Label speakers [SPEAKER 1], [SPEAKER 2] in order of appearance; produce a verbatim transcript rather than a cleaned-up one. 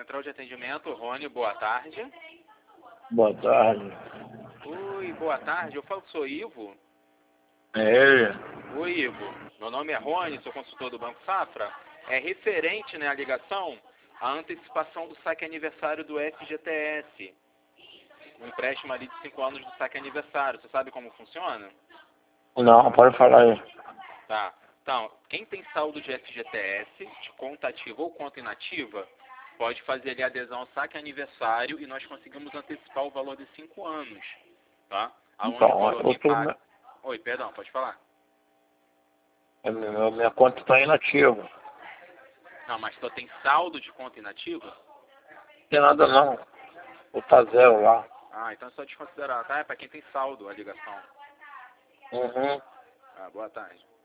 [SPEAKER 1] central de atendimento, Rony, boa tarde.
[SPEAKER 2] Boa tarde.
[SPEAKER 1] Oi, boa tarde. Eu falo que sou Ivo.
[SPEAKER 2] É ele?
[SPEAKER 1] Oi, Ivo. Meu nome é Rony, sou consultor do Banco Safra. É referente, né, à ligação, à antecipação do saque aniversário do F G T S. Um empréstimo ali de cinco anos do saque aniversário. Você sabe como funciona?
[SPEAKER 2] Não, pode falar aí.
[SPEAKER 1] Tá. Então, quem tem saldo de F G T S, de conta ativa ou conta inativa, pode fazer ali a adesão ao saque aniversário e nós conseguimos antecipar o valor de cinco anos. Tá? Aonde
[SPEAKER 2] Então,
[SPEAKER 1] o valor
[SPEAKER 2] eu
[SPEAKER 1] vem
[SPEAKER 2] tô,
[SPEAKER 1] pago. Oi, perdão, pode falar.
[SPEAKER 2] a minha, minha conta está inativa.
[SPEAKER 1] Não, mas só tem saldo de conta inativa?
[SPEAKER 2] Não tem nada não. Vou tá zero lá.
[SPEAKER 1] Ah, então é só desconsiderar, tá? É para quem tem saldo a ligação.
[SPEAKER 2] Uhum.
[SPEAKER 1] Ah, boa tarde.